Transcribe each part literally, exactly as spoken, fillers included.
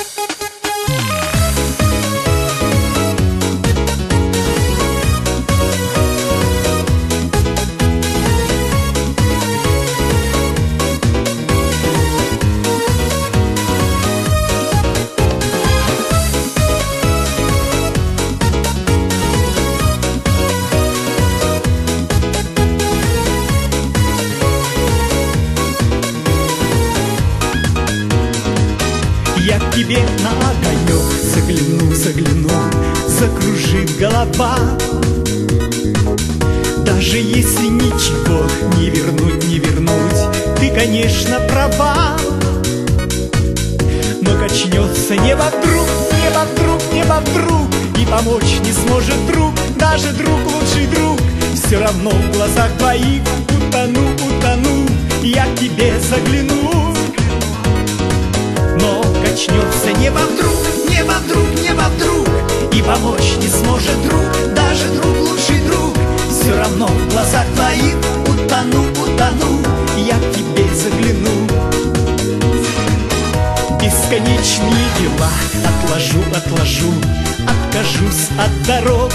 Я к тебе на огонек загляну, загляну, закружит голова. Даже если ничего не вернуть, не вернуть, ты, конечно, права. Но качнется небо вдруг, небо вдруг, небо вдруг, и помочь не сможет друг, даже друг, лучший друг. Все равно в глазах твоих утону, утону, я к тебе загляну. Но качнется небо вдруг, небо вдруг, небо вдруг, и помочь не сможет друг, даже друг, лучший друг. Все равно в глазах твоих утону, утону, я к тебе загляну. Бесконечные дела отложу, отложу, откажусь от дорог.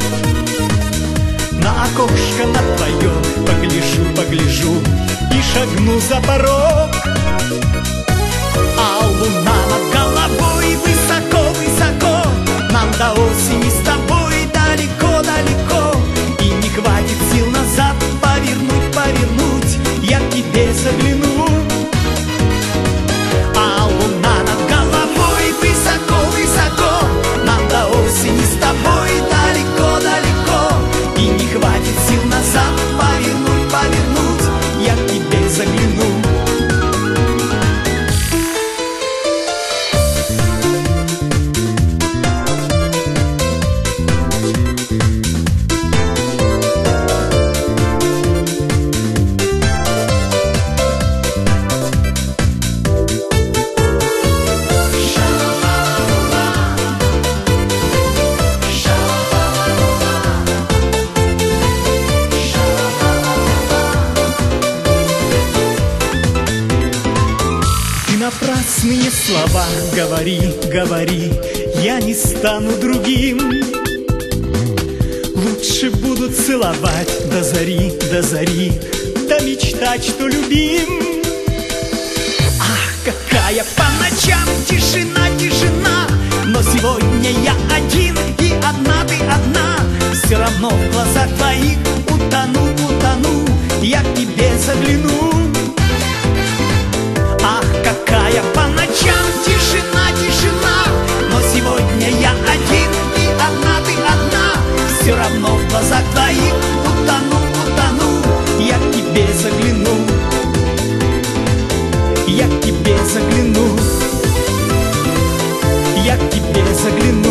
На окошко на твое погляжу, погляжу и шагну за порог. А луна над головой высоко, высоко, нам до осени с тобой далеко, далеко, и не хватит сил назад повернуть, повернуть, я к тебе загляну. А луна над головой высоко, высоко, нам до осени с тобой далеко, далеко, и не хватит сил назад повернуть, повернуть, я к тебе загляну. Напрасные слова говори, говори, я не стану другим. Лучше буду целовать до зари, до зари, да мечтать, что любим. Ах, какая по ночам тишина, тишина, но сегодня я один, и одна ты одна. Все равно в глазах твоих утону, утону, я к тебе загляну. Ах, какая по ночам тишина, тишина, но сегодня я один, и одна ты одна. Все равно в глазах твоих утону, утону, я к тебе загляну. Я к тебе загляну. Я к тебе загляну.